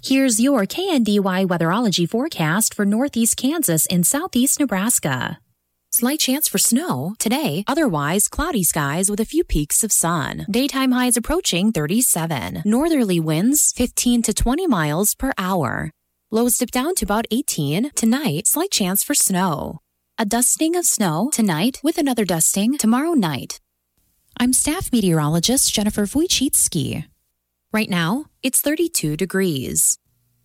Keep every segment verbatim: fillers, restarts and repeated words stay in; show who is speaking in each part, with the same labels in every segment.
Speaker 1: Here's your K N D Y weatherology forecast for northeast Kansas and southeast Nebraska. Slight chance for snow today, otherwise cloudy skies with a few peaks of sun. Daytime highs approaching thirty-seven. Northerly winds fifteen to twenty miles per hour. Lows dip down to about eighteen. Tonight, slight chance for snow. A dusting of snow tonight with another dusting tomorrow night. I'm staff meteorologist Jennifer Wojcicki. Right now, it's thirty-two degrees.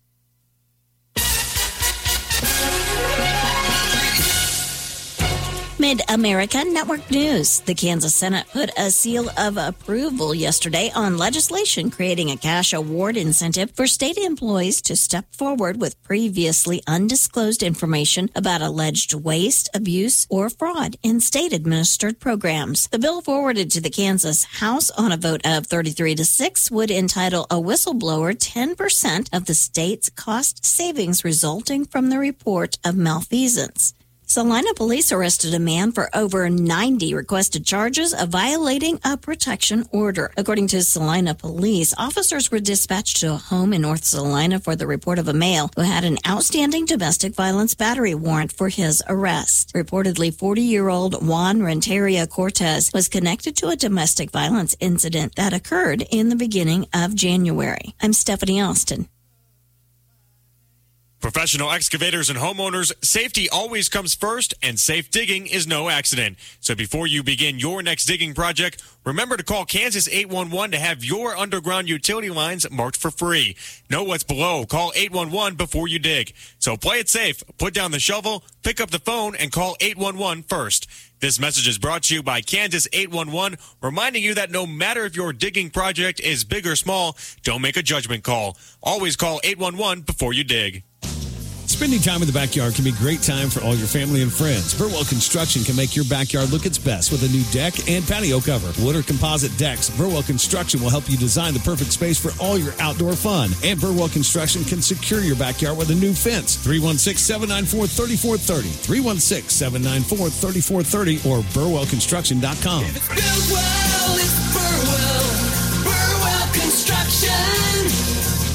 Speaker 2: Mid-America Network News. The Kansas Senate put a seal of approval yesterday on legislation creating a cash award incentive for state employees to step forward with previously undisclosed information about alleged waste, abuse, or fraud in state-administered programs. The bill forwarded to the Kansas House on a vote of thirty-three to six would entitle a whistleblower ten percent of the state's cost savings resulting from the report of malfeasance. Salina police arrested a man for over ninety requested charges of violating a protection order. According to Salina police, officers were dispatched to a home in North Salina for the report of a male who had an outstanding domestic violence battery warrant for his arrest. Reportedly, forty-year-old Juan Renteria Cortez was connected to a domestic violence incident that occurred in the beginning of January. I'm Stephanie Austin.
Speaker 3: Professional excavators and homeowners, safety always comes first, and safe digging is no accident. So before you begin your next digging project, remember to call Kansas eight one one to have your underground utility lines marked for free. Know what's below. Call eight one one before you dig. So play it safe. Put down the shovel, pick up the phone, and call eight one one first. This message is brought to you by Kansas eight one one, reminding you that no matter if your digging project is big or small, don't make a judgment call. Always call eight one one before you dig.
Speaker 4: Spending time in the backyard can be a great time for all your family and friends. Burwell Construction can make your backyard look its best with a new deck and patio cover. Wood or composite decks, Burwell Construction will help you design the perfect space for all your outdoor fun. And Burwell Construction can secure your backyard with a new fence. three one six, seven nine four, three four three zero. three one six, seven nine four, three four three zero or burwell construction dot com.
Speaker 5: If it's Burwell, it's Burwell. Burwell Construction.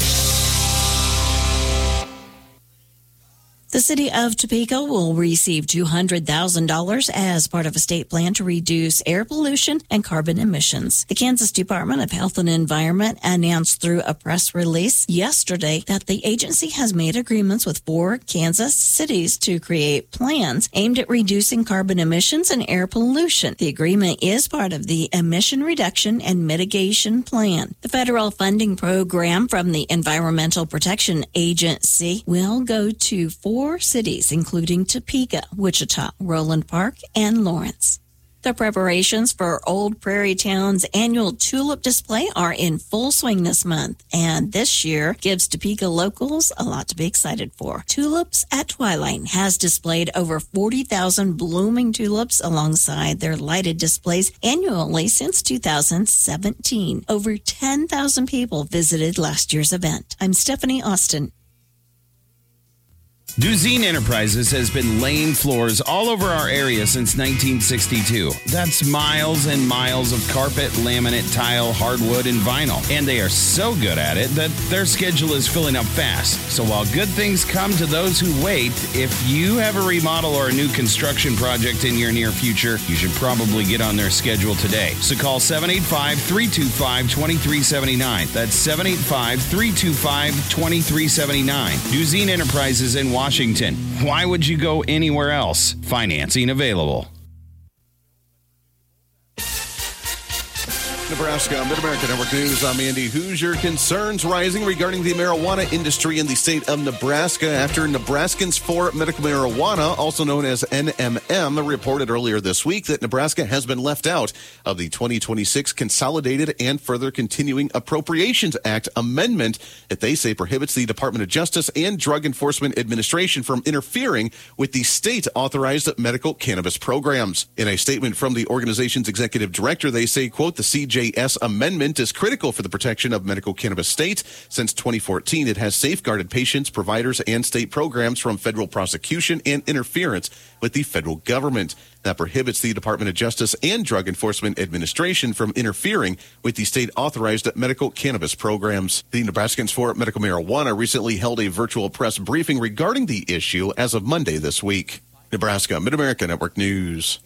Speaker 2: The city of Topeka will receive two hundred thousand dollars as part of a state plan to reduce air pollution and carbon emissions. The Kansas Department of Health and Environment announced through a press release yesterday that the agency has made agreements with four Kansas cities to create plans aimed at reducing carbon emissions and air pollution. The agreement is part of the Emission Reduction and Mitigation Plan. The federal funding program from the Environmental Protection Agency will go to four Four cities, including Topeka, Wichita, Roland Park, and Lawrence. The preparations for Old Prairie Town's annual tulip display are in full swing this month, and this year gives Topeka locals a lot to be excited for. Tulips at Twilight has displayed over forty thousand blooming tulips alongside their lighted displays annually since two thousand seventeen. Over ten thousand people visited last year's event. I'm Stephanie Austin.
Speaker 6: Duzine Enterprises has been laying floors all over our area since nineteen sixty-two. That's miles and miles of carpet, laminate, tile, hardwood, and vinyl. And they are so good at it that their schedule is filling up fast. So while good things come to those who wait, if you have a remodel or a new construction project in your near future, you should probably get on their schedule today. So call seven eight five, three two five, two three seven nine. That's seven eight five, three two five, two three seven nine. Duzine Enterprises in Washington. Why would you go anywhere else? Financing available.
Speaker 7: Nebraska, Mid-America Network News. I'm Andy Hoosier. Concerns rising regarding the marijuana industry in the state of Nebraska after Nebraskans for Medical Marijuana, also known as N M M, reported earlier this week that Nebraska has been left out of the twenty twenty-six Consolidated and Further Continuing Appropriations Act amendment that they say prohibits the Department of Justice and Drug Enforcement Administration from interfering with the state-authorized medical cannabis programs. In a statement from the organization's executive director, they say, quote, the C J J S amendment is critical for the protection of medical cannabis states. Since twenty fourteen, it has safeguarded patients, providers, and state programs from federal prosecution and interference with the federal government. That prohibits the Department of Justice and Drug Enforcement Administration from interfering with the state-authorized medical cannabis programs. The Nebraskans for Medical Marijuana recently held a virtual press briefing regarding the issue as of Monday this week. Nebraska Mid-America Network News.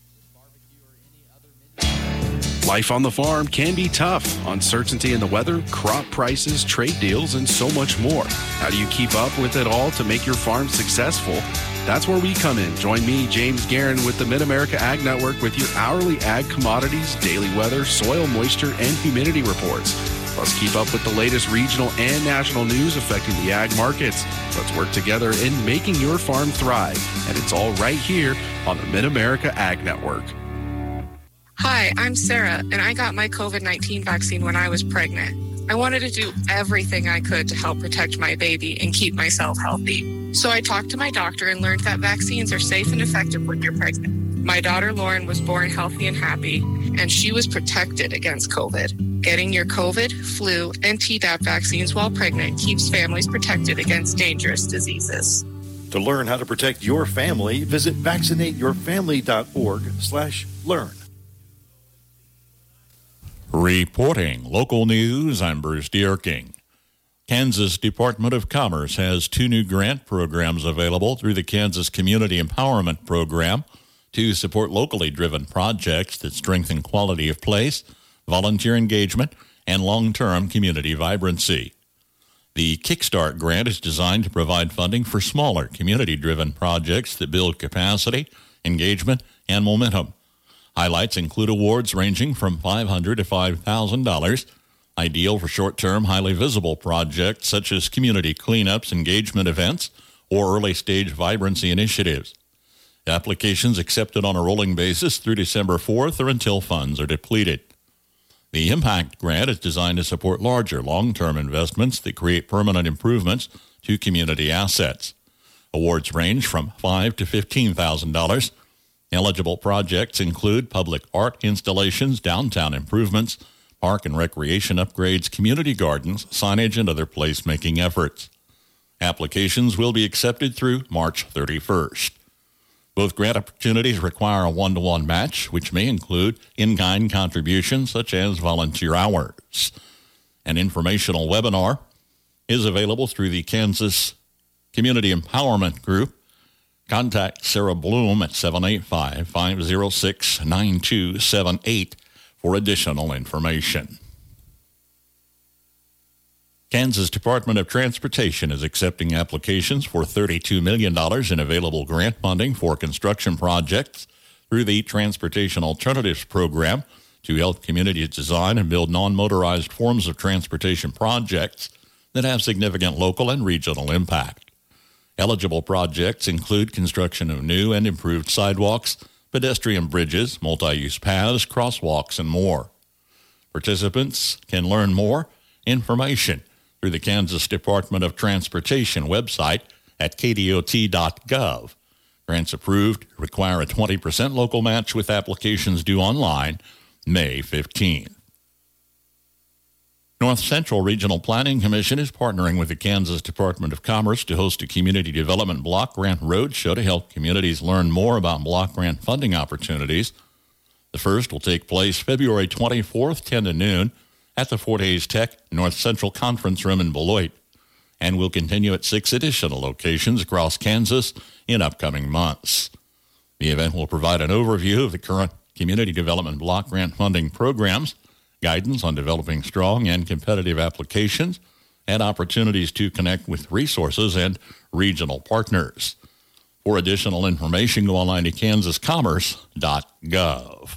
Speaker 8: Life on the farm can be tough. Uncertainty in the weather, crop prices, trade deals, and so much more. How do you keep up with it all to make your farm successful? That's where we come in. Join me, James Guerin, with the Mid-America Ag Network with your hourly ag commodities, daily weather, soil moisture, and humidity reports. Plus, keep up with the latest regional and national news affecting the ag markets. Let's work together in making your farm thrive. And it's all right here on the Mid-America Ag Network.
Speaker 9: Hi, I'm Sarah, and I got my covid nineteen vaccine when I was pregnant. I wanted to do everything I could to help protect my baby and keep myself healthy. So I talked to my doctor and learned that vaccines are safe and effective when you're pregnant. My daughter Lauren was born healthy and happy, and she was protected against COVID. Getting your COVID, flu, and Tdap vaccines while pregnant keeps families protected against dangerous diseases.
Speaker 10: To learn how to protect your family, visit vaccinate your family dot org slash learn.
Speaker 11: Reporting local news, I'm Bruce Dierking. Kansas Department of Commerce has two new grant programs available through the Kansas Community Empowerment Program to support locally driven projects that strengthen quality of place, volunteer engagement, and long-term community vibrancy. The Kickstart grant is designed to provide funding for smaller community-driven projects that build capacity, engagement, and momentum. Highlights include awards ranging from five hundred dollars to five thousand dollars, ideal for short-term, highly visible projects such as community cleanups, engagement events, or early-stage vibrancy initiatives. Applications accepted on a rolling basis through December fourth or until funds are depleted. The Impact Grant is designed to support larger, long-term investments that create permanent improvements to community assets. Awards range from five thousand dollars to fifteen thousand dollars. Eligible projects include public art installations, downtown improvements, park and recreation upgrades, community gardens, signage, and other placemaking efforts. Applications will be accepted through March thirty-first. Both grant opportunities require a one-to-one match, which may include in-kind contributions such as volunteer hours. An informational webinar is available through the Kansas Community Empowerment Group. Contact Sarah Bloom at seven eight five, five oh six, nine two seven eight for additional information. Kansas Department of Transportation is accepting applications for thirty-two million dollars in available grant funding for construction projects through the Transportation Alternatives Program to help communities design and build non-motorized forms of transportation projects that have significant local and regional impact. Eligible projects include construction of new and improved sidewalks, pedestrian bridges, multi-use paths, crosswalks, and more. Participants can learn more information through the Kansas Department of Transportation website at k d o t dot gov. Grants approved require a twenty percent local match with applications due online May fifteenth. North Central Regional Planning Commission is partnering with the Kansas Department of Commerce to host a community development block grant roadshow to help communities learn more about block grant funding opportunities. The first will take place February twenty-fourth, ten to noon, at the Fort Hays Tech North Central Conference Room in Beloit, and will continue at six additional locations across Kansas in upcoming months. The event will provide an overview of the current community development block grant funding programs, guidance on developing strong and competitive applications, and opportunities to connect with resources and regional partners. For additional information, go online to kansas commerce dot gov.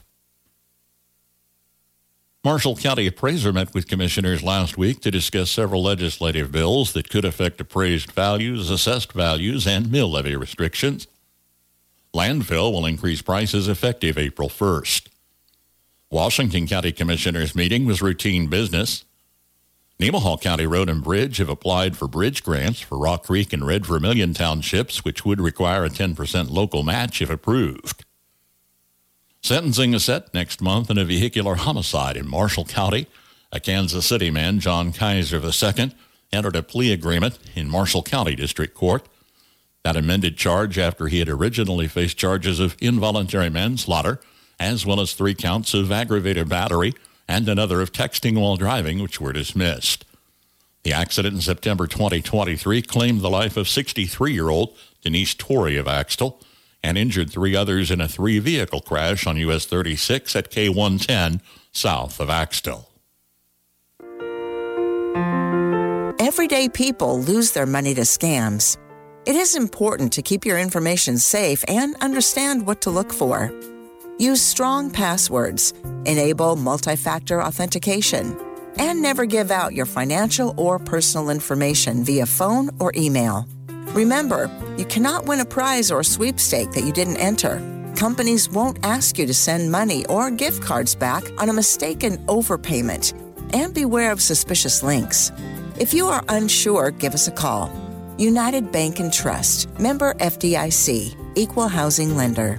Speaker 11: Marshall County appraiser met with commissioners last week to discuss several legislative bills that could affect appraised values, assessed values, and mill levy restrictions. Landfill will increase prices effective April first. Washington County Commissioners meeting was routine business. Nemaha County Road and Bridge have applied for bridge grants for Rock Creek and Red Vermilion townships, which would require a ten percent local match if approved. Sentencing is set next month in a vehicular homicide in Marshall County. A Kansas City man, John Kaiser the second, entered a plea agreement in Marshall County District Court. That amended charge after he had originally faced charges of involuntary manslaughter, as well as three counts of aggravated battery and another of texting while driving, which were dismissed. The accident in September twenty twenty-three claimed the life of sixty-three-year-old Denise Torrey of Axtell and injured three others in a three-vehicle crash on U S thirty-six at K one ten south of Axtell.
Speaker 12: Everyday people lose their money to scams. It is important to keep your information safe and understand what to look for. Use strong passwords, enable multi-factor authentication, and never give out your financial or personal information via phone or email. Remember, you cannot win a prize or sweepstake that you didn't enter. Companies won't ask you to send money or gift cards back on a mistaken overpayment. And beware of suspicious links. If you are unsure, give us a call. United Bank and Trust, member F D I C, equal housing lender.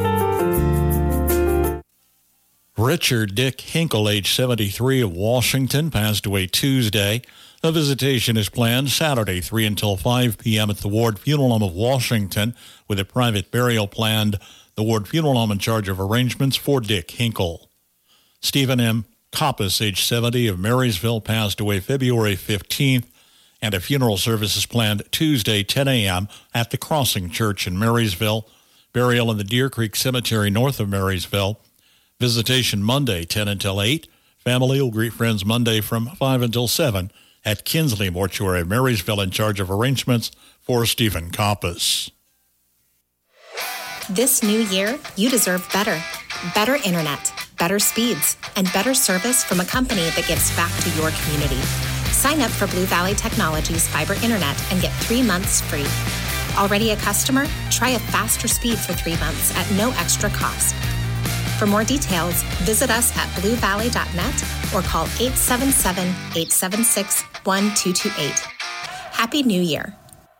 Speaker 11: Richard Dick Hinkle, age seventy-three, of Washington, passed away Tuesday. A visitation is planned Saturday, three until five p.m. at the Ward Funeral Home of Washington, with a private burial planned. The Ward Funeral Home in charge of arrangements for Dick Hinkle. Stephen M. Coppice, age seventy, of Marysville, passed away February fifteenth, and a funeral service is planned Tuesday, ten a.m. at the Crossing Church in Marysville. Burial in the Deer Creek Cemetery north of Marysville. Visitation Monday, ten until eight. Family will greet friends Monday from five until seven at Kinsley Mortuary, Marysville, in charge of arrangements for Stephen Coppice.
Speaker 13: This new year, you deserve better. Better internet, better speeds, and better service from a company that gives back to your community. Sign up for Blue Valley Technologies Fiber Internet and get three months free. Already a customer? Try a faster speed for three months at no extra cost. For more details, visit us at blue valley dot net or call eight seven seven, eight seven six, one two two eight. Happy New Year.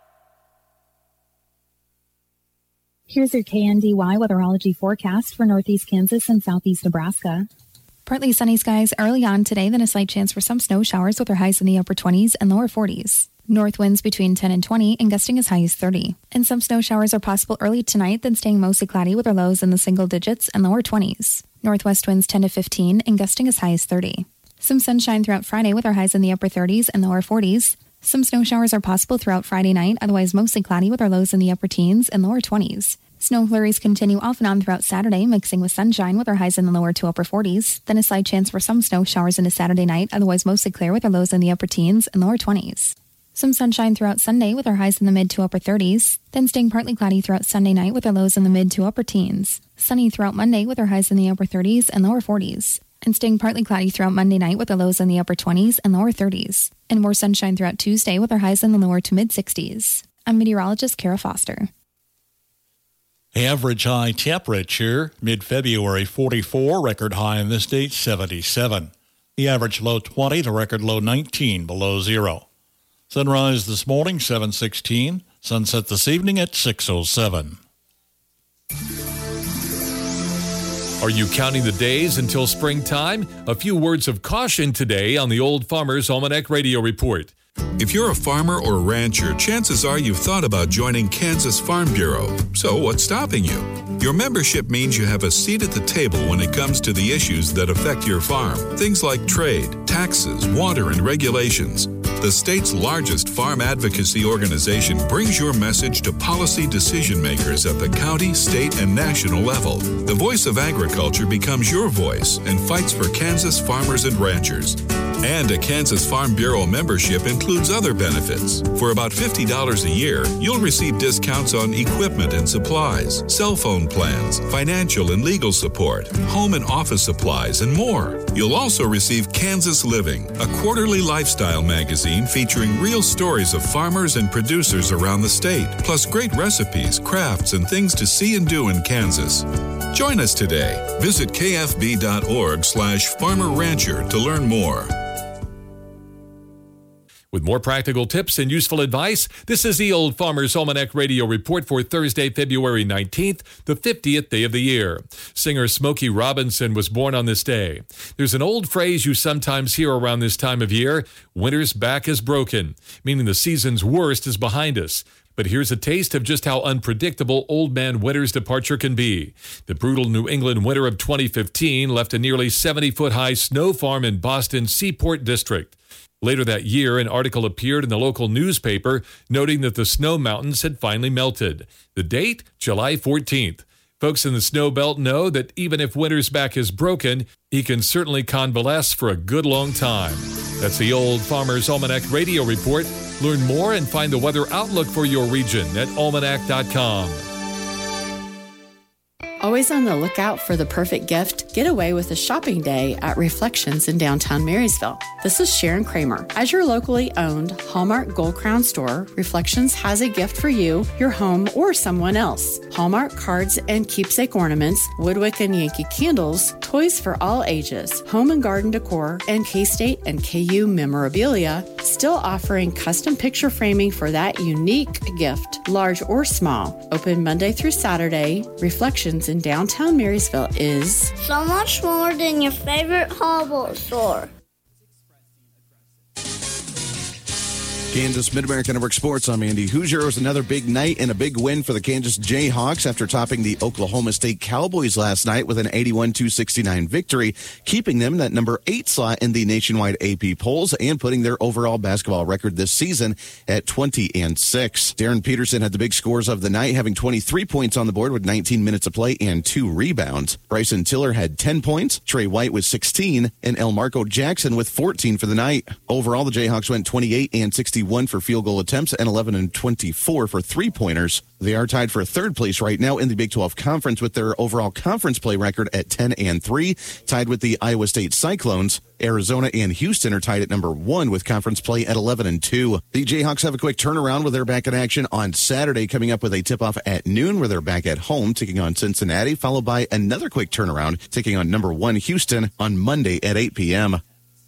Speaker 14: Here's your K N D Y weatherology forecast for northeast Kansas and southeast Nebraska. Partly sunny skies early on today, then a slight chance for some snow showers with their highs in the upper twenties and lower forties. North winds between ten and twenty and gusting as high as thirty. And some snow showers are possible early tonight, then staying mostly cloudy with their lows in the single digits and lower twenties. Northwest winds ten to fifteen and gusting as high as thirty. Some sunshine throughout Friday with our highs in the upper thirties and lower forties. Some snow showers are possible throughout Friday night, otherwise mostly cloudy with our lows in the upper teens and lower twenties. Snow flurries continue off and on throughout Saturday, mixing with sunshine with our highs in the lower to upper forties. Then a slight chance for some snow showers into Saturday night, otherwise mostly clear with our lows in the upper teens and lower twenties. Some sunshine throughout Sunday with our highs in the mid to upper thirties. Then staying partly cloudy throughout Sunday night with our lows in the mid to upper teens. Sunny throughout Monday with our highs in the upper thirties and lower forties. And staying partly cloudy throughout Monday night with our lows in the upper twenties and lower thirties. And more sunshine throughout Tuesday with our highs in the lower to mid sixties. I'm meteorologist Kara Foster.
Speaker 11: Average high temperature, mid-February forty-four, record high in this date seventy-seven. The average low twenty, the record low nineteen below zero. Sunrise this morning seven sixteen, sunset this evening at six oh seven.
Speaker 15: Are you counting the days until springtime? A few words of caution today on the Old Farmer's Almanac Radio Report.
Speaker 16: If you're a farmer or rancher, chances are you've thought about joining Kansas Farm Bureau. So what's stopping you? Your membership means you have a seat at the table when it comes to the issues that affect your farm. Things like trade, taxes, water, and regulations. The state's largest farm advocacy organization brings your message to policy decision makers at the county, state, and national level. The voice of agriculture becomes your voice and fights for Kansas farmers and ranchers. And a Kansas Farm Bureau membership includes other benefits. For about fifty dollars a year, you'll receive discounts on equipment and supplies, cell phone plans, financial and legal support, home and office supplies, and more. You'll also receive Kansas Living, a quarterly lifestyle magazine featuring real stories of farmers and producers around the state, plus great recipes, crafts, and things to see and do in Kansas. Join us today. Visit kfb.org slash farmer rancher to learn more.
Speaker 15: With more practical tips and useful advice, this is the Old Farmer's Almanac Radio Report for Thursday, February nineteenth, the fiftieth day of the year. Singer Smokey Robinson was born on this day. There's an old phrase you sometimes hear around this time of year, winter's back is broken, meaning the season's worst is behind us. But here's a taste of just how unpredictable Old Man Winter's departure can be. The brutal New England winter of twenty fifteen left a nearly seventy-foot-high snow farm in Boston's Seaport District. Later that year, an article appeared in the local newspaper noting that the snow mountains had finally melted. The date, July fourteenth. Folks in the snow belt know that even if winter's back is broken, he can certainly convalesce for a good long time. That's the Old Farmer's Almanac Radio Report. Learn more and find the weather outlook for your region at almanac dot com.
Speaker 17: Always on the lookout for the perfect gift? Get away with a shopping day at Reflections in downtown Marysville. This is Sharon Kramer. As your locally owned Hallmark Gold Crown store, Reflections has a gift for you, your home, or someone else. Hallmark cards and keepsake ornaments, Woodwick and Yankee candles, toys for all ages, home and garden decor, and K-State and K U memorabilia, still offering custom picture framing for that unique gift, large or small. Open Monday through Saturday, Reflections in downtown Marysville is
Speaker 18: so much more than your favorite Hallmark store.
Speaker 7: Kansas Mid-America Network Sports. I'm Andy Hoosier. It was another big night and a big win for the Kansas Jayhawks after topping the Oklahoma State Cowboys last night with an eighty-one to sixty-nine victory, keeping them in that number eight slot in the nationwide A P polls and putting their overall basketball record this season at twenty and six. Darren Peterson had the big scores of the night, having twenty-three points on the board with nineteen minutes of play and two rebounds. Bryson Tiller had ten points, Trey White with sixteen, and Elmarco Jackson with fourteen for the night. Overall, the Jayhawks went twenty-eight and sixty-one for field goal attempts and eleven and twenty-four for three-pointers. They are tied for third place right now in the Big twelve Conference with their overall conference play record at ten and three, tied with the Iowa State Cyclones. Arizona and Houston are tied at number one with conference play at eleven and two. The Jayhawks have a quick turnaround where they're back in action on Saturday, coming up with a tip-off at noon where they're back at home taking on Cincinnati, followed by another quick turnaround taking on number one Houston on Monday at eight p.m.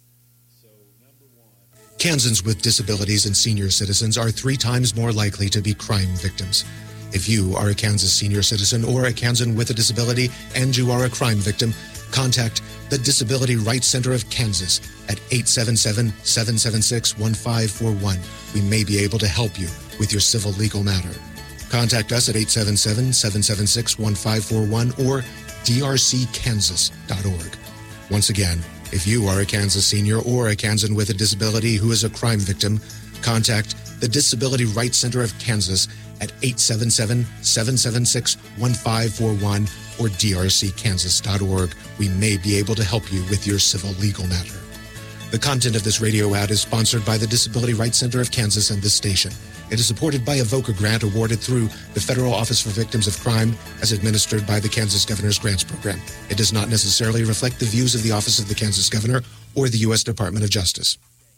Speaker 19: Kansans with disabilities and senior citizens are three times more likely to be crime victims. If you are a Kansas senior citizen or a Kansan with a disability and you are a crime victim, contact the Disability Rights Center of Kansas at eight seven seven, seven seven six, one five four one. We may be able to help you with your civil legal matter. Contact us at eight seven seven, seven seven six, one five four one or d r c kansas dot org. Once again, if you are a Kansas senior or a Kansan with a disability who is a crime victim, contact the Disability Rights Center of Kansas at eight seven seven, seven seven six, one five four one or d r c kansas dot org. We may be able to help you with your civil legal matter. The content of this radio ad is sponsored by the Disability Rights Center of Kansas and this station. It is supported by a VOCA grant awarded through the Federal Office for Victims of Crime as administered by the Kansas Governor's Grants Program. It does not necessarily reflect the views of the Office of the Kansas Governor or the U S Department of Justice.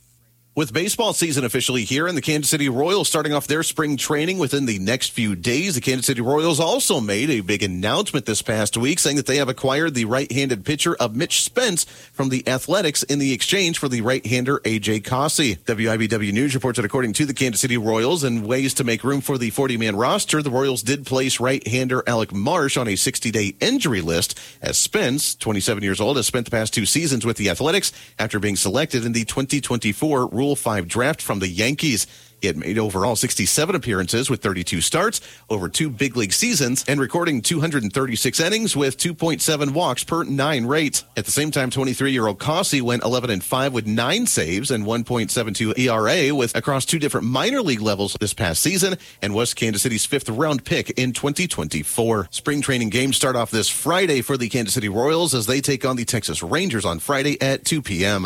Speaker 7: With baseball season officially here and the Kansas City Royals starting off their spring training within the next few days, the Kansas City Royals also made a big announcement this past week saying that they have acquired the right-handed pitcher of Mitch Spence from the Athletics in the exchange for the right-hander A J Cossey. W I B W News reports that according to the Kansas City Royals and ways to make room for the forty-man roster, the Royals did place right-hander Alec Marsh on a sixty-day injury list as Spence, twenty-seven years old, has spent the past two seasons with the Athletics after being selected in the twenty twenty-four Rule five draft from the Yankees. He had made overall sixty-seven appearances with thirty-two starts over two big league seasons and recording two hundred thirty-six innings with two point seven walks per nine rate. At the same time, twenty-three-year-old Cossey went eleven and five with nine saves and one point seven two E R A with across two different minor league levels this past season and was Kansas City's fifth round pick in twenty twenty-four. Spring training games start off this Friday for the Kansas City Royals as they take on the Texas Rangers on Friday at two p.m.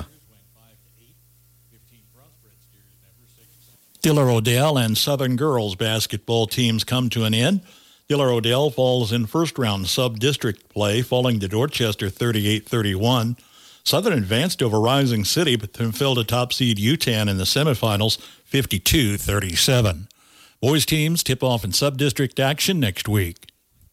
Speaker 11: Diller Odell and Southern girls basketball teams come to an end. Diller Odell falls in first-round sub-district play, falling to Dorchester thirty-eight thirty-one. Southern advanced over Rising City, but then fell to top seed UTAN in the semifinals fifty-two thirty-seven. Boys teams tip off in sub-district action next week.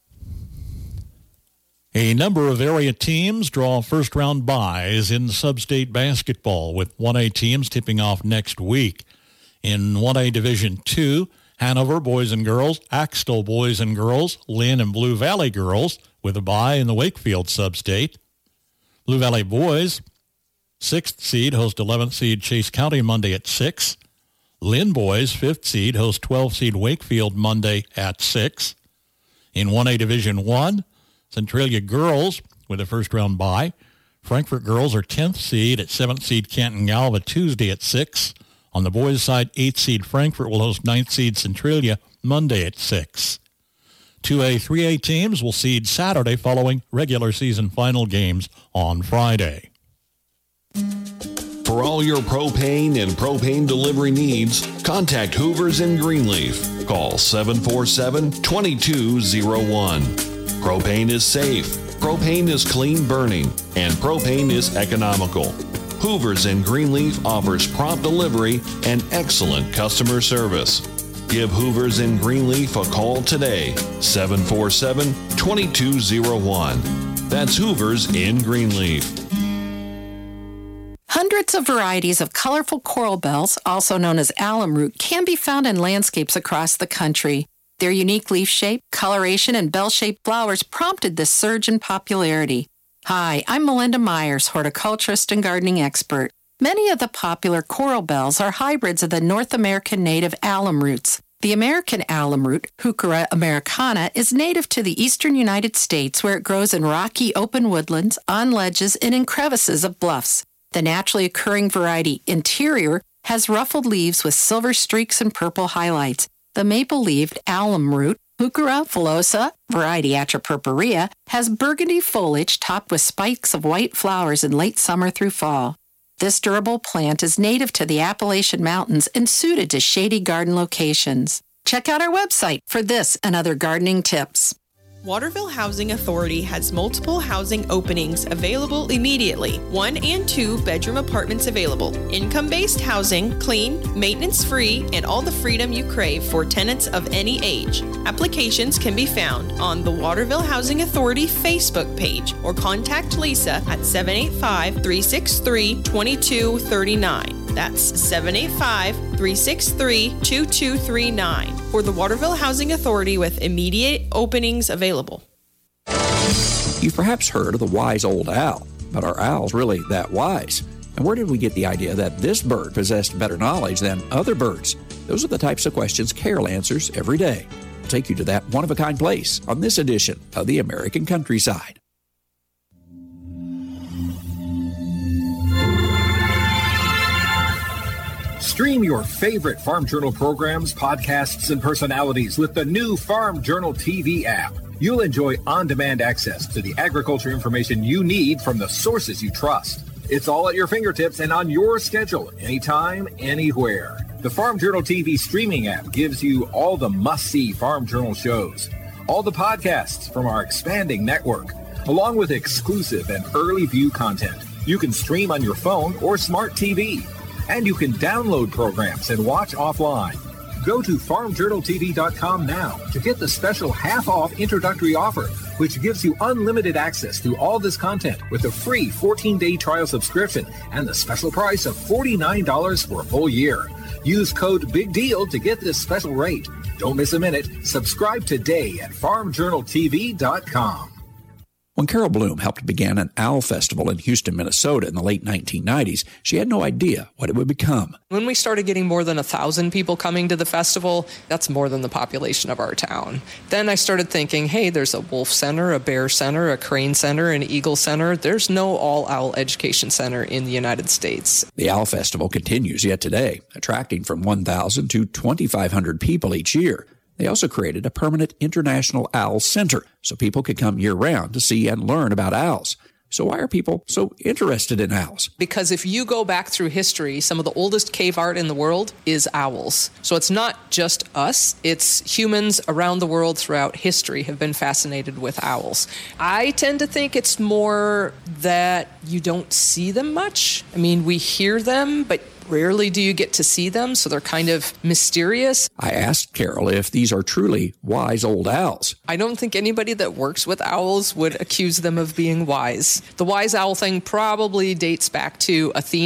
Speaker 11: A number of area teams draw first-round byes in sub-state basketball, with one A teams tipping off next week. In one A Division two, Hanover boys and girls, Axtell boys and girls, Lynn and Blue Valley girls with a bye in the Wakefield sub-state. Blue Valley boys, sixth seed, host eleventh seed Chase County Monday at six. Lynn boys, fifth seed, host twelfth seed Wakefield Monday at six. In one A Division one, Centralia girls with a first-round bye. Frankfort girls are tenth seed at seventh seed Canton Galva Tuesday at six. On the boys' side, eighth seed Frankfort will host ninth seed Centralia Monday at six. two A, three A teams will seed Saturday following regular season final games on Friday.
Speaker 20: For all your propane and propane delivery needs, contact Hoovers in Greenleaf. Call seven four seven, two two zero one. Propane is safe, propane is clean burning, and propane is economical. Hoovers in Greenleaf offers prompt delivery and excellent customer service. Give Hoovers in Greenleaf a call today, seven four seven, two two zero one. That's Hoovers in Greenleaf.
Speaker 21: Hundreds of varieties of colorful coral bells, also known as alum root, can be found in landscapes across the country. Their unique leaf shape, coloration, and bell-shaped flowers prompted this surge in popularity. Hi, I'm Melinda Myers, horticulturist and gardening expert. Many of the popular coral bells are hybrids of the North American native alum roots. The American alum root, Heuchera americana, is native to the eastern United States, where it grows in rocky open woodlands, on ledges, and in crevices of bluffs. The naturally occurring variety, Interior, has ruffled leaves with silver streaks and purple highlights. The maple-leaved alum root, Heuchera villosa, variety Atropurpurea, has burgundy foliage topped with spikes of white flowers in late summer through fall. This durable plant is native to the Appalachian Mountains and suited to shady garden locations. Check out our website for this and other gardening tips.
Speaker 22: Waterville Housing Authority has multiple housing openings available immediately. One and two bedroom apartments available. Income-based housing, clean, maintenance-free, and all the freedom you crave for tenants of any age. Applications can be found on the Waterville Housing Authority Facebook page or contact Lisa at seven eight five, three six three, two two three nine. That's seven eight five, three six three, two two three nine for the Waterville Housing Authority with immediate openings available.
Speaker 23: You've perhaps heard of the wise old owl, but are owls really that wise? And where did we get the idea that this bird possessed better knowledge than other birds? Those are the types of questions Carol answers every day. We'll take you to that one-of-a-kind place on this edition of the American Countryside.
Speaker 24: Stream your favorite Farm Journal programs, podcasts, and personalities with the new Farm Journal T V app. You'll enjoy on-demand access to the agriculture information you need from the sources you trust. It's all at your fingertips and on your schedule, anytime, anywhere. The Farm Journal T V streaming app gives you all the must-see Farm Journal shows, all the podcasts from our expanding network, along with exclusive and early view content. You can stream on your phone or smart T V. And you can download programs and watch offline. Go to farm journal t v dot com now to get the special half-off introductory offer, which gives you unlimited access to all this content with a free fourteen-day trial subscription and the special price of forty-nine dollars for a full year. Use code BIGDEAL to get this special rate. Don't miss a minute. Subscribe today at farm journal t v dot com.
Speaker 23: When Carol Bloom helped begin an owl festival in Houston, Minnesota in the late nineteen nineties, she had no idea what it would become.
Speaker 25: When we started getting more than a thousand people coming to the festival, that's more than the population of our town. Then I started thinking, hey, there's a wolf center, a bear center, a crane center, an eagle center. There's no all-owl education center in the United States.
Speaker 23: The Owl Festival continues yet today, attracting from one thousand to twenty-five hundred people each year. They also created a permanent International Owl Center so people could come year-round to see and learn about owls. So why are people so interested in owls?
Speaker 25: Because if you go back through history, some of the oldest cave art in the world is owls. So it's not just us, it's humans around the world throughout history have been fascinated with owls. I tend to think it's more that you don't see them much. I mean, we hear them, but rarely do you get to see them, so they're kind of mysterious.
Speaker 23: I asked Carol if these are truly wise old owls.
Speaker 25: I don't think anybody that works with owls would accuse them of being wise. The wise owl thing probably dates back to Athena,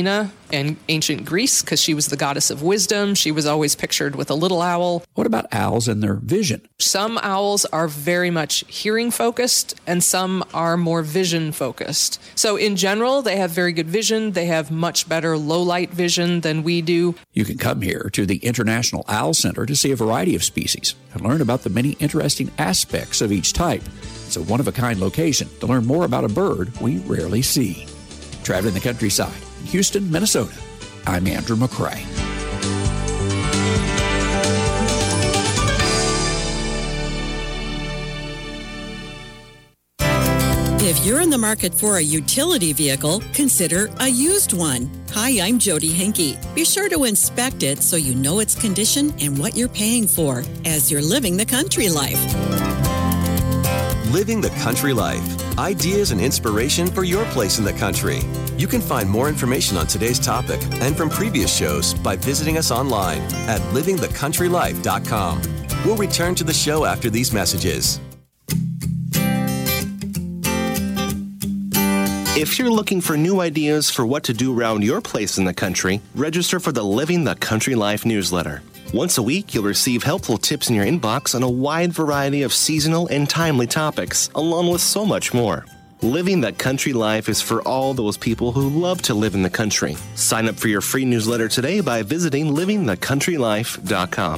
Speaker 25: in ancient Greece because she was the goddess of wisdom. She was always pictured with a little owl.
Speaker 23: What about owls and their vision?
Speaker 25: Some owls are very much hearing focused and some are more vision focused. So in general, they have very good vision. They have much better low light vision than we do.
Speaker 23: You can come here to the International Owl Center to see a variety of species and learn about the many interesting aspects of each type. It's a one-of-a-kind location to learn more about a bird we rarely see. Traveling the countryside in Houston, Minnesota, I'm Andrew McCrae.
Speaker 1: If you're in the market for a utility vehicle, consider a used one. Hi, I'm Jody Henke. Be sure to inspect it so you know its condition and what you're paying for as you're living the country life.
Speaker 2: Living the Country Life. Ideas and inspiration for your place in the country. You can find more information on today's topic and from previous shows by visiting us online at living the country life dot com. We'll return to the show after these messages.
Speaker 3: If you're looking for new ideas for what to do around your place in the country, register for the Living the Country Life newsletter. Once a week, you'll receive helpful tips in your inbox on a wide variety of seasonal and timely topics, along with so much more. Living the Country Life is for all those people who love to live in the country. Sign up for your free newsletter today by visiting living the country life dot com.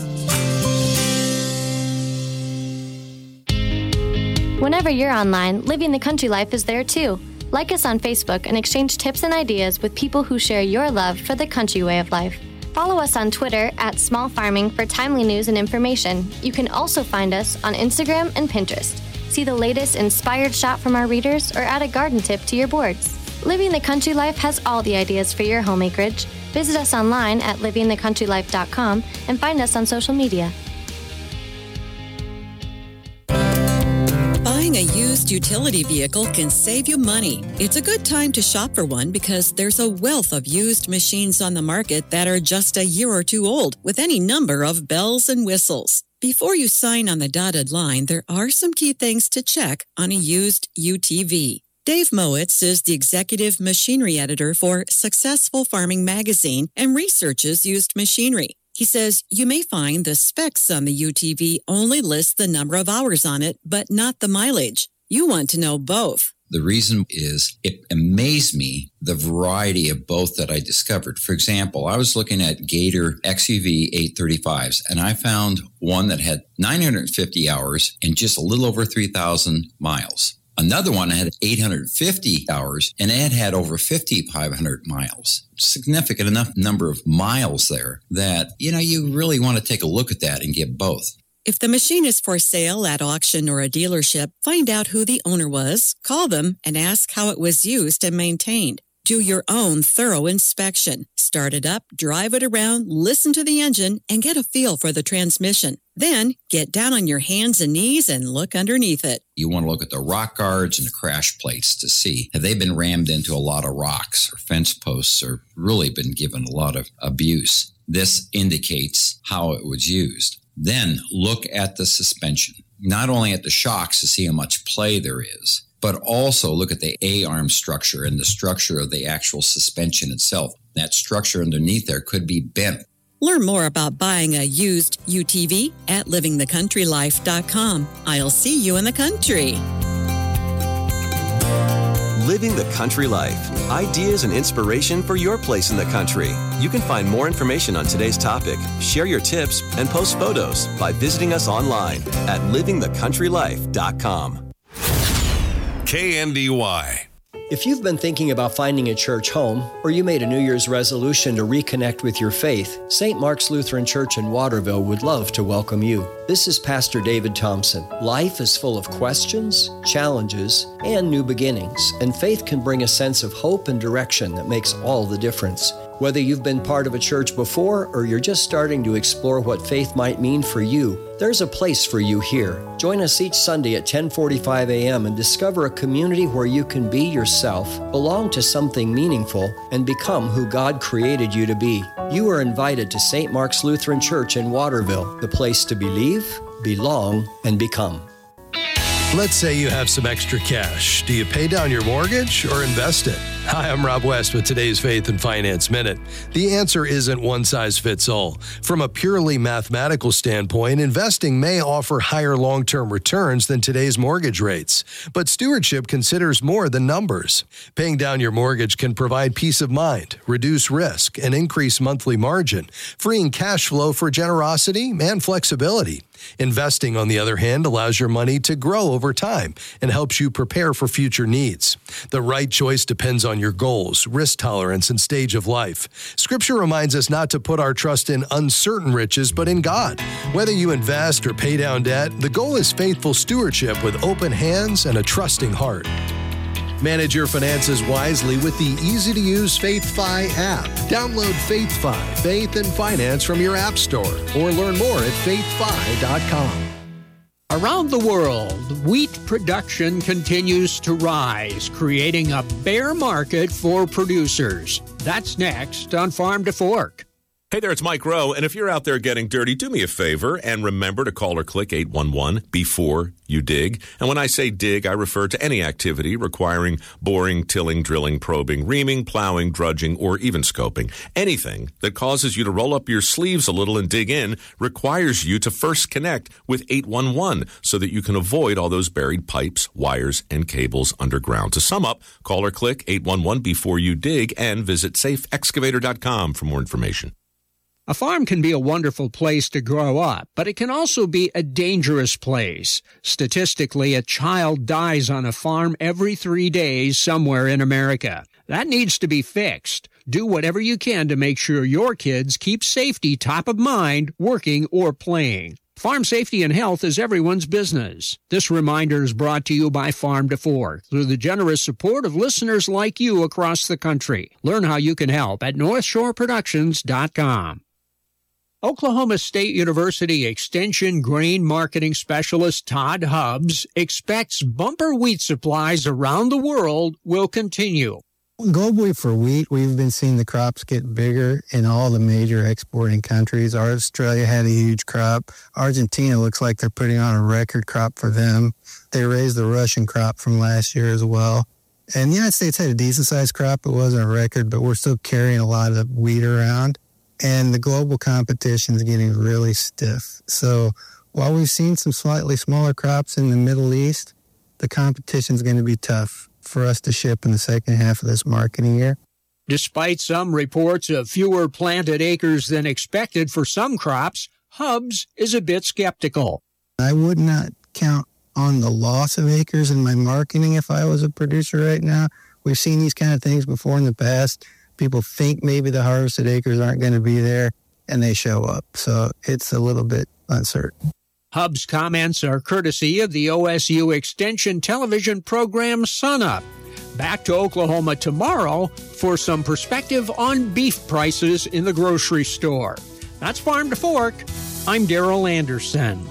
Speaker 4: Whenever you're online, Living the Country Life is there too. Like us on Facebook and exchange tips and ideas with people who share your love for the country way of life. Follow us on Twitter at Small Farming for timely news and information. You can also find us on Instagram and Pinterest. See the latest inspired shot from our readers or add a garden tip to your boards. Living the Country Life has all the ideas for your home acreage. Visit us online at living the country life dot com and find us on social media.
Speaker 1: Buying a used utility vehicle can save you money. It's a good time to shop for one because there's a wealth of used machines on the market that are just a year or two old with any number of bells and whistles. Before you sign on the dotted line, there are some key things to check on a used U T V. Dave Mowitz is the executive machinery editor for Successful Farming magazine and researches used machinery. He says you may find the specs on the U T V only list the number of hours on it, but not the mileage. You want to know both.
Speaker 5: The reason is it amazed me the variety of both that I discovered. For example, I was looking at Gator X U V eight thirty-fives, and I found one that had nine hundred fifty hours and just a little over three thousand miles. Another one had eight hundred fifty hours, and it had over fifty-five hundred miles. Significant enough number of miles there that, you know, you really want to take a look at that and get both.
Speaker 1: If the machine is for sale at auction or a dealership, find out who the owner was, call them, and ask how it was used and maintained. Do your own thorough inspection. Start it up, drive it around, listen to the engine, and get a feel for the transmission. Then, get down on your hands and knees and look underneath it.
Speaker 5: You want to look at the rock guards and the crash plates to see have they been rammed into a lot of rocks or fence posts or really been given a lot of abuse. This indicates how it was used. Then, look at the suspension. Not only at the shocks to see how much play there is, but also look at the A-arm structure and the structure of the actual suspension itself. That structure underneath there could be bent.
Speaker 1: Learn more about buying a used U T V at living the country life dot com. I'll see you in the country.
Speaker 2: Living the Country Life. Ideas and inspiration for your place in the country. You can find more information on today's topic, share your tips, and post photos by visiting us online at living the country life dot com.
Speaker 26: K N D Y.
Speaker 27: If you've been thinking about finding a church home, or you made a New Year's resolution to reconnect with your faith, Saint Mark's Lutheran Church in Waterville would love to welcome you. This is Pastor David Thompson. Life is full of questions, challenges, and new beginnings, and faith can bring a sense of hope and direction that makes all the difference. Whether you've been part of a church before or you're just starting to explore what faith might mean for you, there's a place for you here. Join us each Sunday at ten forty-five a.m. and discover a community where you can be yourself, belong to something meaningful, and become who God created you to be. You are invited to Saint Mark's Lutheran Church in Waterville, the place to believe, belong, and become.
Speaker 28: Let's say you have some extra cash. Do you pay down your mortgage or invest it?
Speaker 6: Hi, I'm Rob West with today's Faith and Finance Minute. The answer isn't one size fits all. From a purely mathematical standpoint, investing may offer higher long-term returns than today's mortgage rates. But stewardship considers more than numbers. Paying down your mortgage can provide peace of mind, reduce risk, and increase monthly margin, freeing cash flow for generosity and flexibility. Investing, on the other hand, allows your money to grow over time and helps you prepare for future needs. The right choice depends on your goals, risk tolerance, and stage of life. Scripture reminds us not to put our trust in uncertain riches, but in God. Whether you invest or pay down debt, the goal is faithful stewardship with open hands and a trusting heart. Manage your finances wisely with the easy-to-use FaithFi app. Download FaithFi, Faith and Finance from your app store, or learn more at faith fi dot com.
Speaker 8: Around the world, wheat production continues to rise, creating a bear market for producers. That's next on Farm to Fork.
Speaker 9: Hey there, it's Mike Rowe, and if you're out there getting dirty, do me a favor and remember to call or click eight one one before you dig. And when I say dig, I refer to any activity requiring boring, tilling, drilling, probing, reaming, plowing, drudging, or even scoping. Anything that causes you to roll up your sleeves a little and dig in requires you to first connect with eight one one so that you can avoid all those buried pipes, wires, and cables underground. To sum up, call or click eight one one before you dig and visit safe excavator dot com for more information.
Speaker 8: A farm can be a wonderful place to grow up, but it can also be a dangerous place. Statistically, a child dies on a farm every three days somewhere in America. That needs to be fixed. Do whatever you can to make sure your kids keep safety top of mind, working or playing. Farm safety and health is everyone's business. This reminder is brought to you by Farm to Fork through the generous support of listeners like you across the country. Learn how you can help at north shore productions dot com. Oklahoma State University Extension Grain Marketing Specialist Todd Hubbs expects bumper wheat supplies around the world will continue.
Speaker 10: Globally for wheat, we've been seeing the crops get bigger in all the major exporting countries. Australia had a huge crop. Argentina looks like they're putting on a record crop for them. They raised the Russian crop from last year as well. And the United States had a decent-sized crop. It wasn't a record, but we're still carrying a lot of wheat around. And the global competition is getting really stiff. So while we've seen some slightly smaller crops in the Middle East, the competition is going to be tough for us to ship in the second half of this marketing year.
Speaker 8: Despite some reports of fewer planted acres than expected for some crops, Hubbs is a bit skeptical.
Speaker 10: I would not count on the loss of acres in my marketing if I was a producer right now. We've seen these kind of things before in the past. People think maybe the harvested acres aren't going to be there, and they show up. So it's a little bit uncertain.
Speaker 8: Hubbs' comments are courtesy of the O S U Extension television program SunUp. Back to Oklahoma tomorrow for some perspective on beef prices in the grocery store. That's Farm to Fork. I'm Daryl Anderson.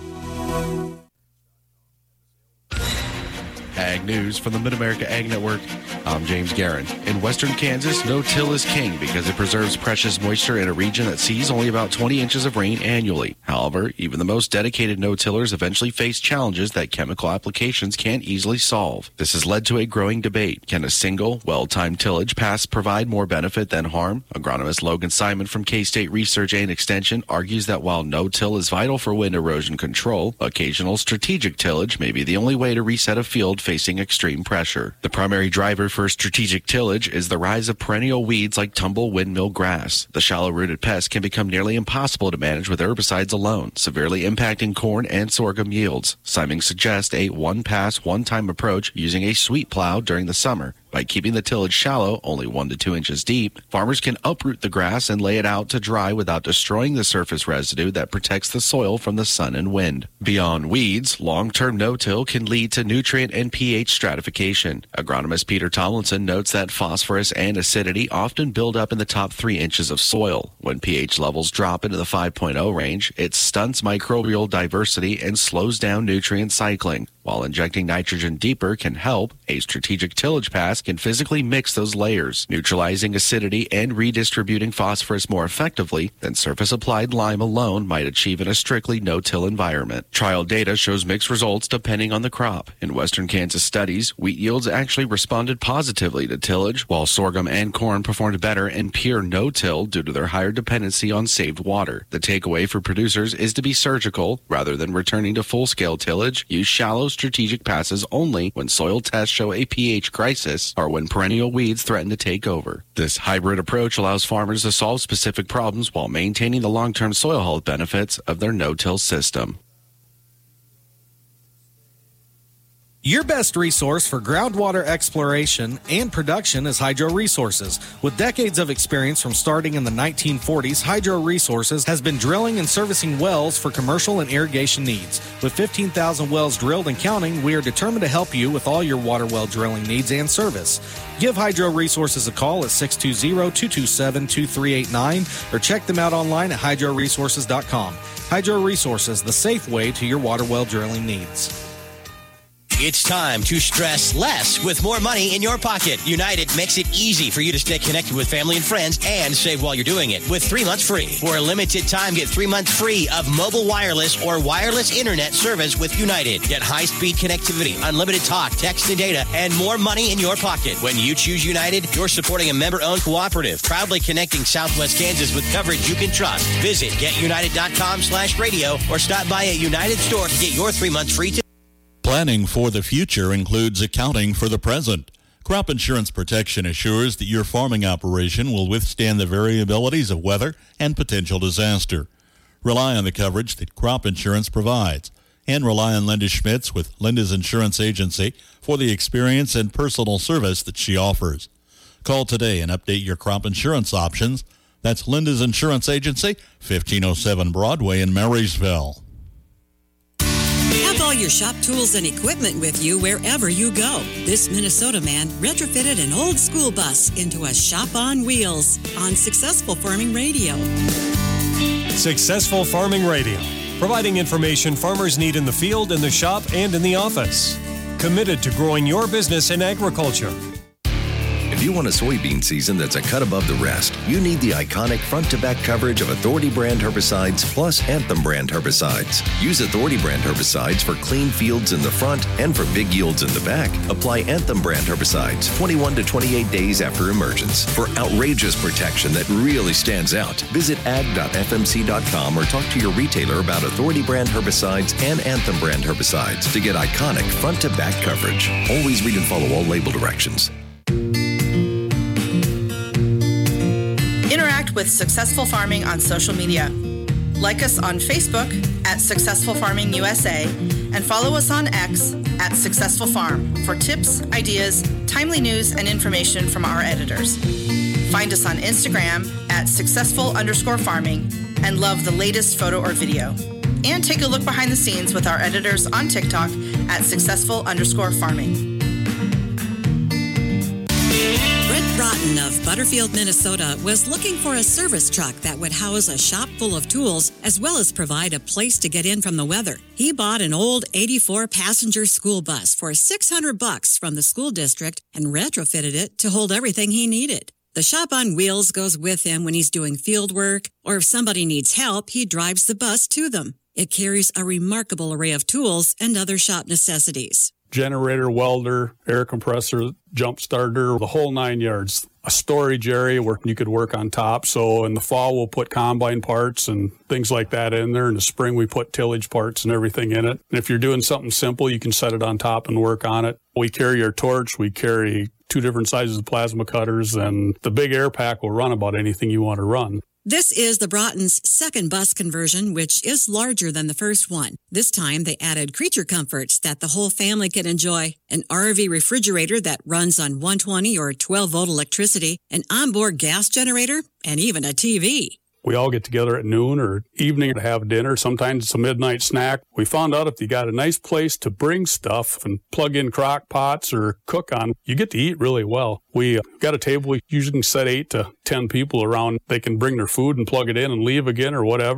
Speaker 12: Ag News from the Mid-America Ag Network. I'm James Guerin. In western Kansas, no-till is king because it preserves precious moisture in a region that sees only about twenty inches of rain annually. However, even the most dedicated no-tillers eventually face challenges that chemical applications can't easily solve. This has led to a growing debate. Can a single, well-timed tillage pass provide more benefit than harm? Agronomist Logan Simon from K-State Research and Extension argues that while no-till is vital for wind erosion control, occasional strategic tillage may be the only way to reset a field facing extreme pressure. The primary driver for strategic tillage is the rise of perennial weeds like tumble windmill grass. The shallow-rooted pest can become nearly impossible to manage with herbicides alone, severely impacting corn and sorghum yields. Simon suggests a one-pass, one-time approach using a sweet plow during the summer. By keeping the tillage shallow, only one to two inches deep, farmers can uproot the grass and lay it out to dry without destroying the surface residue that protects the soil from the sun and wind. Beyond weeds, long-term no-till can lead to nutrient and pH stratification. Agronomist Peter Tomlinson notes that phosphorus and acidity often build up in the top three inches of soil. When pH levels drop into the five point oh range, it stunts microbial diversity and slows down nutrient cycling. While injecting nitrogen deeper can help, a strategic tillage pass can physically mix those layers, neutralizing acidity and redistributing phosphorus more effectively than surface-applied lime alone might achieve in a strictly no-till environment. Trial data shows mixed results depending on the crop. In western Kansas studies, wheat yields actually responded positively to tillage, while sorghum and corn performed better in pure no-till due to their higher dependency on saved water. The takeaway for producers is to be surgical. Rather than returning to full-scale tillage, use shallow strategic passes only when soil tests show a pH crisis or when perennial weeds threaten to take over. This hybrid approach allows farmers to solve specific problems while maintaining the long-term soil health benefits of their no-till system.
Speaker 13: Your best resource for groundwater exploration and production is Hydro Resources. With decades of experience from starting in the nineteen forties, Hydro Resources has been drilling and servicing wells for commercial and irrigation needs. With fifteen thousand wells drilled and counting, we are determined to help you with all your water well drilling needs and service. Give Hydro Resources a call at six two zero, two two seven, two three eight nine or check them out online at hydro resources dot com. Hydro Resources, the safe way to your water well drilling needs.
Speaker 14: It's time to stress less with more money in your pocket. United makes it easy for you to stay connected with family and friends and save while you're doing it with three months free. For a limited time, get three months free of mobile wireless or wireless internet service with United. Get high-speed connectivity, unlimited talk, text, and data, and more money in your pocket. When you choose United, you're supporting a member-owned cooperative, proudly connecting Southwest Kansas with coverage you can trust. Visit get united dot com slash radio or stop by a United store to get your three months free today.
Speaker 11: Planning for the future includes accounting for the present. Crop insurance protection assures that your farming operation will withstand the variabilities of weather and potential disaster. Rely on the coverage that crop insurance provides, and rely on Linda Schmitz with Linda's Insurance Agency for the experience and personal service that she offers. Call today and update your crop insurance options. That's Linda's Insurance Agency, fifteen oh seven Broadway in Marysville.
Speaker 1: Have all your shop tools and equipment with you wherever you go. This Minnesota man retrofitted an old school bus into a shop on wheels on Successful Farming Radio.
Speaker 15: Successful Farming Radio, providing information farmers need in the field, in the shop, and in the office. Committed to growing your business in agriculture.
Speaker 16: If you want a soybean season that's a cut above the rest, you need the iconic front-to-back coverage of Authority brand herbicides plus Anthem brand herbicides. Use Authority brand herbicides for clean fields in the front and for big yields in the back. Apply Anthem brand herbicides twenty-one to twenty-eight days after emergence for outrageous protection that really stands out. Visit ag dot f m c dot com or talk to your retailer about Authority brand herbicides and Anthem brand herbicides to get iconic front-to-back coverage. Always read and follow all label directions.
Speaker 17: Interact with Successful Farming on social media. Like us on Facebook at Successful Farming U S A and follow us on X at Successful Farm for tips, ideas, timely news, and information from our editors. Find us on Instagram at successful underscore farming and love the latest photo or video. And take a look behind the scenes with our editors on TikTok at successful underscore farming.
Speaker 1: Broughton of Butterfield, Minnesota was looking for a service truck that would house a shop full of tools as well as provide a place to get in from the weather. He bought an old eighty-four passenger school bus for six hundred bucks from the school district and retrofitted it to hold everything he needed. The shop on wheels goes with him when he's doing field work, or if somebody needs help, he drives the bus to them. It carries a remarkable array of tools and other shop necessities.
Speaker 18: Generator, welder, air compressor, jump starter, the whole nine yards. A storage area where you could work on top. So in the fall, we'll put combine parts and things like that in there. In the spring, we put tillage parts and everything in it. And if you're doing something simple, you can set it on top and work on it. We carry our torch. We carry two different sizes of plasma cutters, and the big air pack will run about anything you want to run.
Speaker 1: This is the Broughton's second bus conversion, which is larger than the first one. This time, they added creature comforts that the whole family can enjoy, an R V refrigerator that runs on one twenty or twelve volt electricity, an onboard gas generator, and even a T V.
Speaker 18: We all get together at noon or evening to have dinner. Sometimes it's a midnight snack. We found out if you got a nice place to bring stuff and plug in crock pots or cook on, you get to eat really well. We got a table. We usually can set eight to ten people around. They can bring their food and plug it in and leave again or whatever. And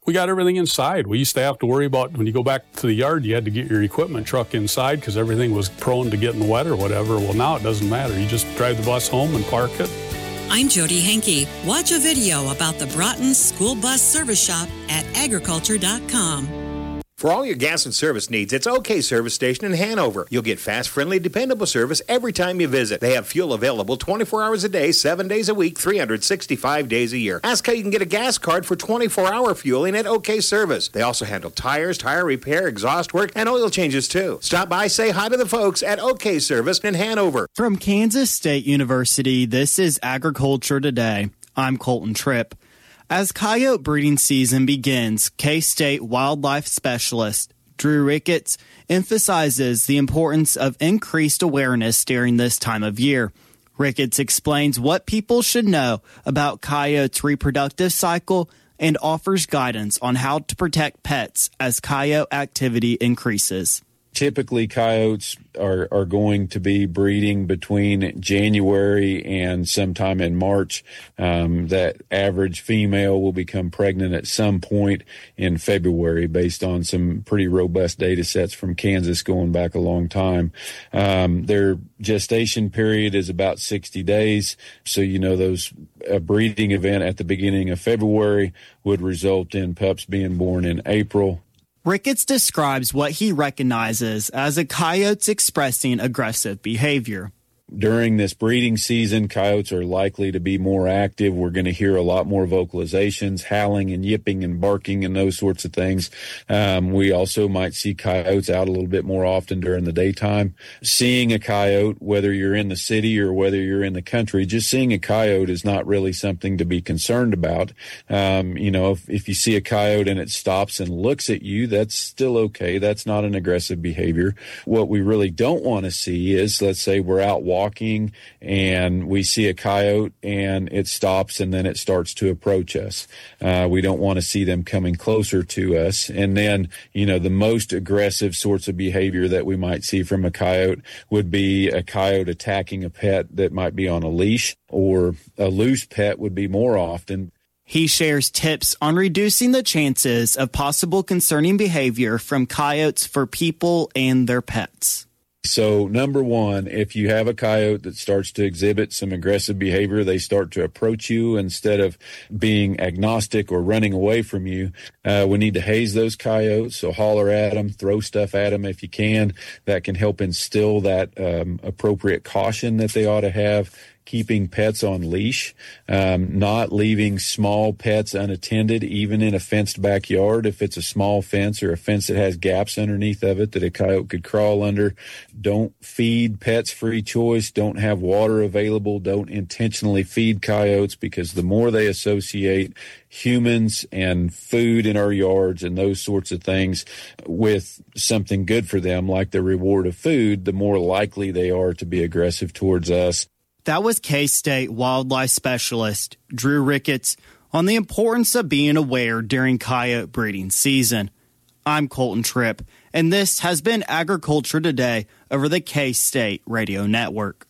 Speaker 18: We got everything inside. We used to have to worry about when you go back to the yard, you had to get your equipment truck inside because everything was prone to getting wet or whatever. Well, now it doesn't matter. You just drive the bus home and park it.
Speaker 1: I'm Jody Henke. Watch a video about the Broughton School Bus Service Shop at agriculture dot com.
Speaker 7: For all your gas and service needs, it's OK Service Station in Hanover. You'll get fast, friendly, dependable service every time you visit. They have fuel available twenty-four hours a day, seven days a week, three hundred sixty-five days a year. Ask how you can get a gas card for twenty-four hour fueling at OK Service. They also handle tires, tire repair, exhaust work, and oil changes too. Stop by, say hi to the folks at OK Service in Hanover.
Speaker 19: From Kansas State University, this is Agriculture Today. I'm Colton Tripp. As coyote breeding season begins, K-State wildlife specialist Drew Ricketts emphasizes the importance of increased awareness during this time of year. Ricketts explains what people should know about coyotes' reproductive cycle and offers guidance on how to protect pets as coyote activity increases.
Speaker 20: Typically, coyotes are, are going to be breeding between January and sometime in March. Um, that average female will become pregnant at some point in February based on some pretty robust data sets from Kansas going back a long time. Um, their gestation period is about sixty days. So, you know, those a breeding event at the beginning of February would result in pups being born in April.
Speaker 19: Ricketts describes what he recognizes as a coyote's expressing aggressive behavior.
Speaker 20: During this breeding season, coyotes are likely to be more active. We're going to hear a lot more vocalizations, howling and yipping and barking and those sorts of things. Um, we also might see coyotes out a little bit more often during the daytime. Seeing a coyote, whether you're in the city or whether you're in the country, just seeing a coyote is not really something to be concerned about. Um, you know, if, if you see a coyote and it stops and looks at you, that's still okay. That's not an aggressive behavior. What we really don't want to see is, let's say we're out walking walking and we see a coyote and it stops and then it starts to approach us. Uh, we don't want to see them coming closer to us. And then, you know, the most aggressive sorts of behavior that we might see from a coyote would be a coyote attacking a pet that might be on a leash, or a loose pet would be more often.
Speaker 19: He shares tips on reducing the chances of possible concerning behavior from coyotes for people and their pets.
Speaker 20: So number one, if you have a coyote that starts to exhibit some aggressive behavior, they start to approach you instead of being agnostic or running away from you. Uh, we need to haze those coyotes. So holler at them, throw stuff at them if you can. That can help instill that um, appropriate caution that they ought to have. Keeping pets on leash, um, not leaving small pets unattended, even in a fenced backyard. If it's a small fence or a fence that has gaps underneath of it that a coyote could crawl under. Don't feed pets free choice. Don't have water available. Don't intentionally feed coyotes, because the more they associate humans and food in our yards and those sorts of things with something good for them, like the reward of food, the more likely they are to be aggressive towards us.
Speaker 19: That was K-State wildlife specialist Drew Ricketts on the importance of being aware during coyote breeding season. I'm Colton Tripp, and this has been Agriculture Today over the K-State Radio Network.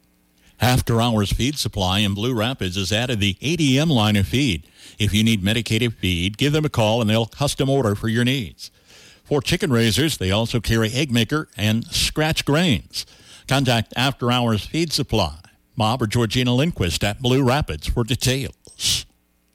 Speaker 11: After Hours Feed Supply in Blue Rapids has added the A D M line of feed. If you need medicated feed, give them a call and they'll custom order for your needs. For chicken raisers, they also carry Egg Maker and Scratch Grains. Contact After Hours Feed Supply. Bob or Georgina Lindquist at Blue Rapids for details.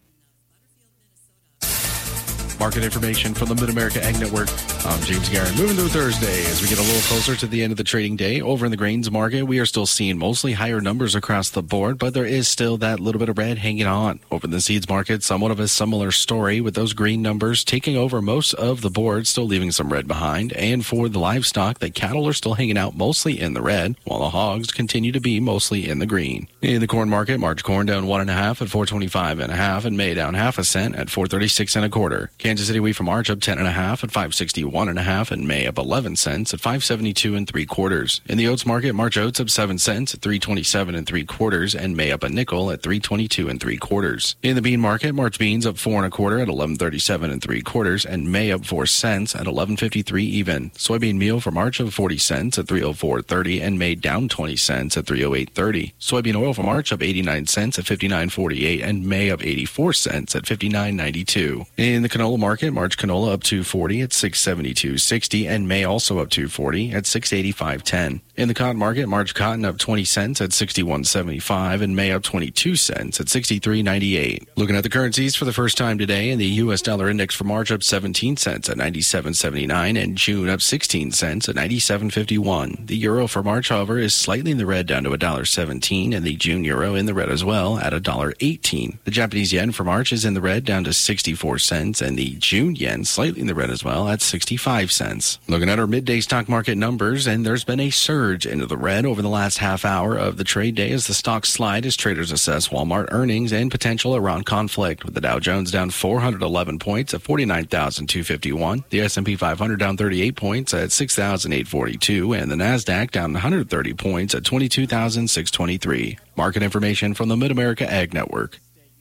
Speaker 12: Market information from the Mid-America Ag Network. I'm James Guerin. Moving to Thursday as we get a little closer to the end of the trading day. Over in the grains market, we are still seeing mostly higher numbers across the board, but there is still that little bit of red hanging on. Over in the seeds market, somewhat of a similar story with those green numbers taking over most of the board, still leaving some red behind. And for the livestock, the cattle are still hanging out mostly in the red, while the hogs continue to be mostly in the green. In the corn market, March corn down one and a half at four twenty-five and a half, and May down half a cent at four thirty-six and a quarter. Kansas City wheat for March up ten and a half at five sixty-one and a half, and May up eleven cents at five seventy-two and three quarters. In the oats market, March oats up seven cents at three twenty-seven and three quarters, and May up a nickel at three twenty-two and three quarters. In the bean market, March beans up four and a quarter at eleven thirty-seven and three quarters, and May up four cents at eleven fifty-three even. Soybean meal for March up forty cents at three oh four thirty, and May down twenty cents at three oh eight thirty. Soybean oil for March up eighty-nine cents at fifty-nine forty-eight, and May up eighty-four cents at fifty-nine ninety-two. In the canola market, March canola up two forty at six seventy-two sixty, and May also up two forty at six eighty-five ten. In the cotton market, March cotton up twenty cents at sixty-one seventy-five, and May up twenty-two cents at sixty-three ninety-eight. Looking at the currencies for the first time today, and the U S dollar index for March up seventeen cents at ninety-seven seventy-nine, and June up sixteen cents at ninety-seven fifty-one. The euro for March, however, is slightly in the red down to one dollar seventeen, and the June euro in the red as well at one dollar eighteen. The Japanese yen for March is in the red down to sixty-four cents, and the June yen slightly in the red as well at sixty-five cents. Looking at our midday stock market numbers, and there's been a surge into the red over the last half hour of the trade day as the stocks slide as traders assess Walmart earnings and potential Iran conflict, with the Dow Jones down four hundred eleven points at forty-nine thousand two hundred fifty-one, the S and P five hundred down thirty-eight points at six thousand eight hundred forty-two, and the Nasdaq down one hundred thirty points at twenty-two thousand six hundred twenty-three. Market information from the Mid-America Ag Network.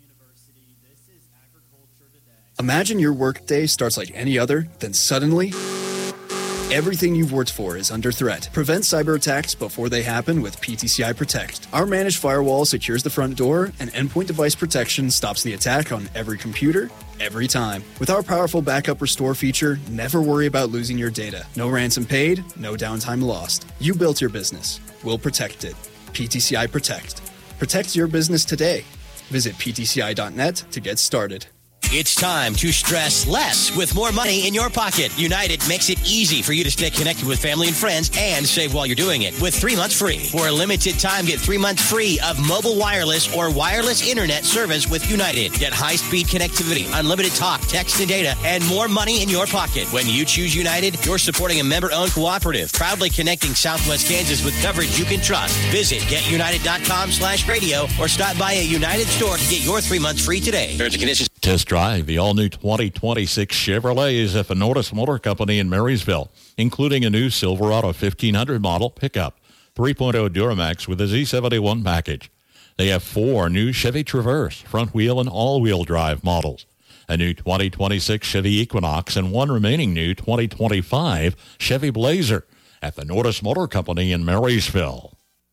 Speaker 3: Imagine your workday starts like any other, then suddenly, everything you've worked for is under threat. Prevent cyber attacks before they happen with P T C I Protect. Our managed firewall secures the front door, and endpoint device protection stops the attack on every computer, every time. With our powerful backup restore feature, never worry about losing your data. No ransom paid, no downtime lost. You built your business. We'll protect it. P T C I Protect. Protect your business today. Visit P T C I dot net to get started.
Speaker 14: It's time to stress less with more money in your pocket. United makes it easy for you to stay connected with family and friends and save while you're doing it with three months free. For a limited time, get three months free of mobile wireless or wireless internet service with United. Get high-speed connectivity, unlimited talk, text, and data, and more money in your pocket. When you choose United, you're supporting a member-owned cooperative, proudly connecting Southwest Kansas with coverage you can trust. Visit get united dot com slash radio or stop by a United store to get your three months free today. Terms and conditions.
Speaker 11: Test drive the all-new twenty twenty-six Chevrolets at the Norris Motor Company in Marysville, including a new Silverado fifteen hundred model pickup, three point oh Duramax with a Z seventy-one package. They have four new Chevy Traverse, front-wheel and all-wheel drive models, a new twenty twenty-six Chevy Equinox, and one remaining new twenty twenty-five Chevy Blazer at the Norris Motor Company in Marysville.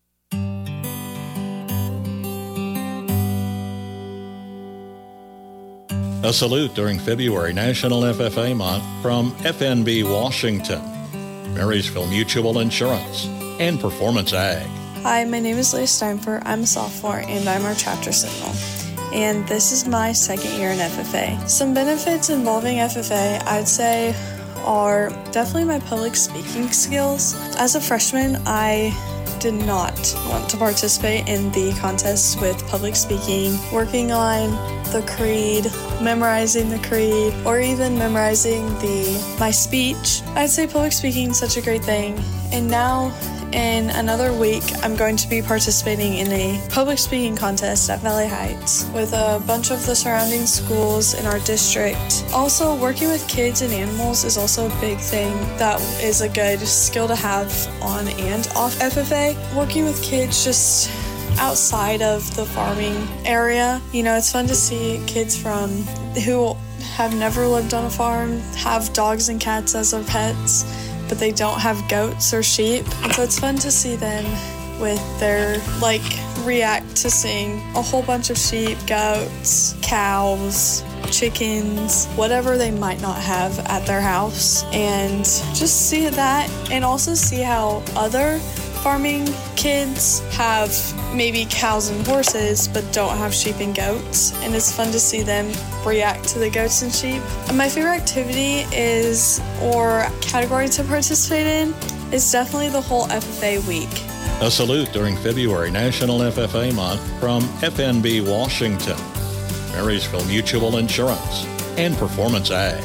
Speaker 11: A salute during February National F F A Month from F N B Washington, Marysville Mutual Insurance, and Performance Ag.
Speaker 4: Hi, my name is Leah Steinfer. I'm a sophomore, and I'm our chapter sentinel. And this is my second year in F F A. Some benefits involving F F A, I'd say, are definitely my public speaking skills. As a freshman, I did not want to participate in the contests with public speaking, working on the creed, memorizing the creed, or even memorizing the my speech. I'd say public speaking is such a great thing. And now, in another week, I'm going to be participating in a public speaking contest at Valley Heights with a bunch of the surrounding schools in our district. Also, working with kids and animals is also a big thing that is a good skill to have on and off F F A. Working with kids just outside of the farming area, you know, it's fun to see kids from who have never lived on a farm, have dogs and cats as their pets, but they don't have goats or sheep. And so it's fun to see them with their, like, react to seeing a whole bunch of sheep, goats, cows, chickens, whatever they might not have at their house. And just see that, and also see how other farming kids have maybe cows and horses but don't have sheep and goats, and it's fun to see them react to the goats and sheep. And my favorite activity is, or category to participate in, is definitely the whole F F A week.
Speaker 11: A salute during February National F F A Month from F N B Washington, Marysville Mutual Insurance, and Performance Ag.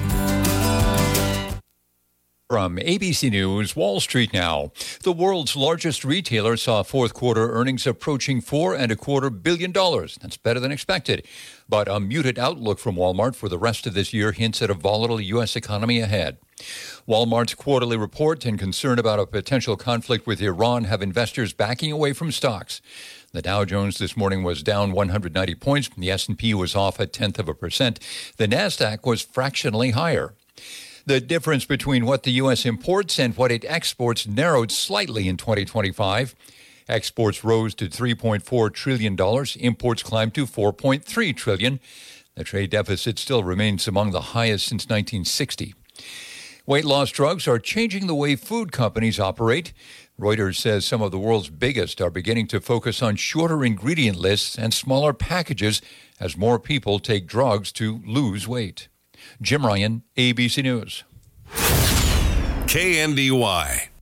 Speaker 21: From A B C News, Wall Street now. The world's largest retailer saw fourth quarter earnings approaching four and a quarter billion dollars. That's better than expected. But a muted outlook from Walmart for the rest of this year hints at a volatile U S economy ahead. Walmart's quarterly report and concern about a potential conflict with Iran have investors backing away from stocks. The Dow Jones this morning was down one hundred ninety points. The S and P was off a tenth of a percent. The Nasdaq was fractionally higher. The difference between what the U S imports and what it exports narrowed slightly in twenty twenty-five. Exports rose to three point four trillion dollars. Imports climbed to four point three trillion dollars. The trade deficit still remains among the highest since nineteen sixty. Weight loss drugs are changing the way food companies operate. Reuters says some of the world's biggest are beginning to focus on shorter ingredient lists and smaller packages as more people take drugs to lose weight. Jim Ryan, A B C News.
Speaker 2: K N D Y.